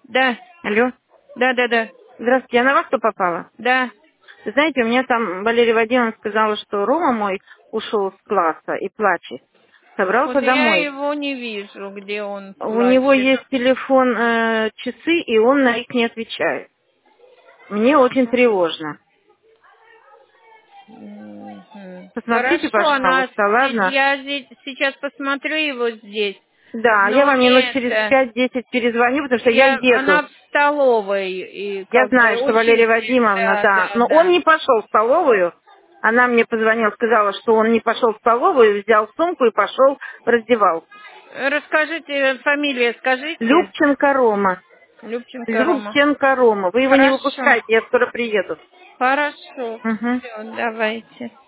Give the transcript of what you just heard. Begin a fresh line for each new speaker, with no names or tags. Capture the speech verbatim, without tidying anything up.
Да,
Алло.
да, да, да,
Здравствуйте, я на вас кто попала?
да.
Вы знаете, у меня там Валерия Вадимовна сказала, что Рома мой ушел с класса и плачет.
Вот
Собрался
я
домой.
его не вижу, где он
У него
плачет.
есть телефон, э, часы, и он на них не отвечает. Мне очень тревожно.
Мгм.
Посмотрите,
Хорошо, она...
пожалуйста, ладно?
Я здесь сейчас посмотрю его здесь.
Да, я
Но
вам минут через
это...
пять-десять перезвоню, потому что я
Я...
еду.
Она в столовой и
Я
как бы
знаю, что Валерия
учится.
Вадимовна,
Да,
да.
да,
Но он
да.
не пошел в столовую. Она мне позвонила, сказала, что он не пошел в столовую, взял сумку и пошел в раздевалку.
Расскажите, фамилия скажите.
Любченко Рома.
Любченко Рома.
Любченко Рома. Вы его не
Хорошо.
выпускайте, я скоро приеду.
Хорошо.
Угу.
Все, давайте.